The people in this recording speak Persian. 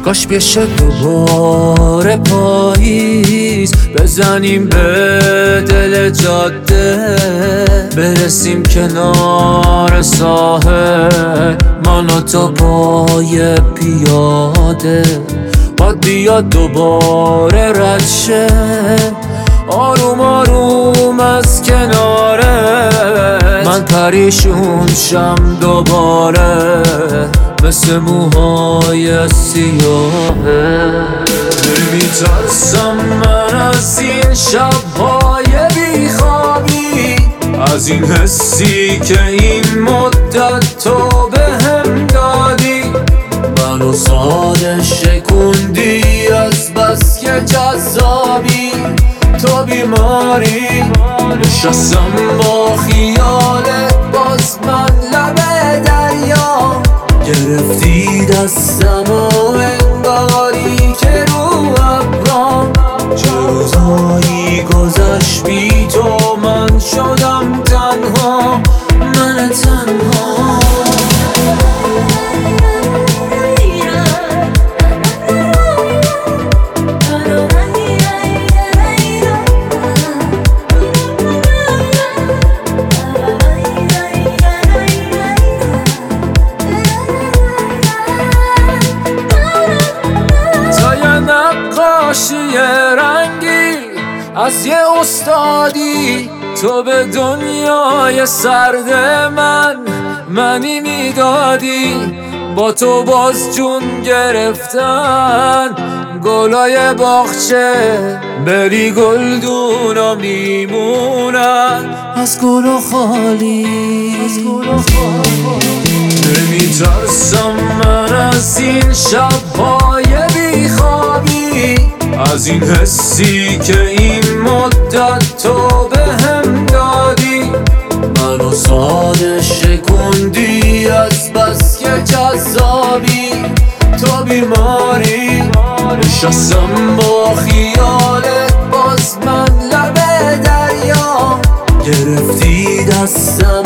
کاش بشه دوباره پاییز، بزنیم به دل جاده، برسیم کنار ساحل، من و تو پای پیاده. باد بیاد دوباره رد شه، آروم آروم از کناره، من پریشون شم دوباره مثل موهای سیاهه. میترسم من از این شب‌های بیخوابی، از این حسی که این مدت تو بهم دادی، منو ساده شکوندی از بس که جذابی. تو بیماری نشستم با خیالت، باز من لب دریا، گرفتی دستم و انگاری که رو ابرام. چه روزایی گذشت بی تو، من شدم تنها، من تنها. نقاشی رنگی از یه استادی، تو به دنیای سرد منی میدادی. با تو باز جون گرفتن گلای باغچه، بری گلدونا میمونن از گل و خالی. نمیترسم من از این شب‌های بیخوابی، از این حسی که این مدت تو بهم دادی، منو ساده شکوندی از بس که جذابی. تو بیماری نشستم با خیالت، باز من لب دریا، گرفتی دستم